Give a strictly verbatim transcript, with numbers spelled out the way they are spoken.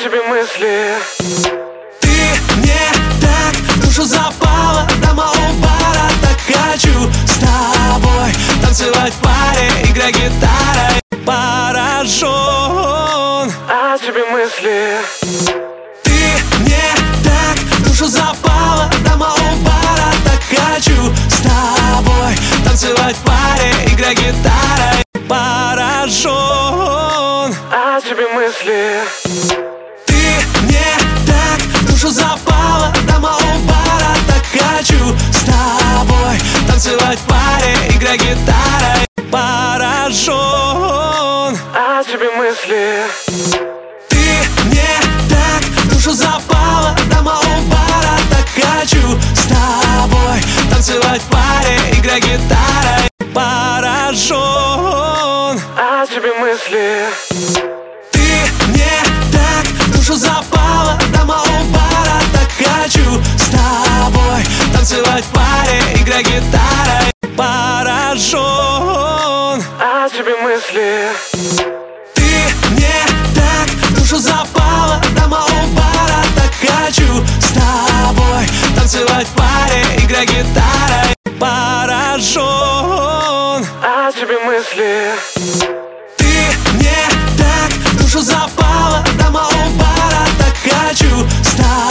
тебе мысли. Ты мне так в душу запала, дома у бара, так хочу с тобой танцевать в паре, играй гитарой, поражен. А тебе мысли. Ты мне так в душу запала, дома у бара, так хочу с тобой танцевать в паре, играй гитарой, поражен. А тебе мысли. Ты мне так в душу запала, дома у бара, так хочу с тобой танцевать в паре, играй гитарой, поражен. А тебе мысли. Ты мне так в душу запала, дома у бара, так хочу с тобой танцевать в паре, играй гитарой, поражен. А тебе мысли. Ты мне так в душу запала, дома у бара, так хочу с тобой танцевать в паре, играй гитарой, поражен. А тебе мысли. Ты мне так в душу запала, дома у бара, так хочу с тобой танцевать в паре, играй гитарой, поражен. А тебе мысли. Ты мне так в душу запала, дома у бара, так хочу с тобой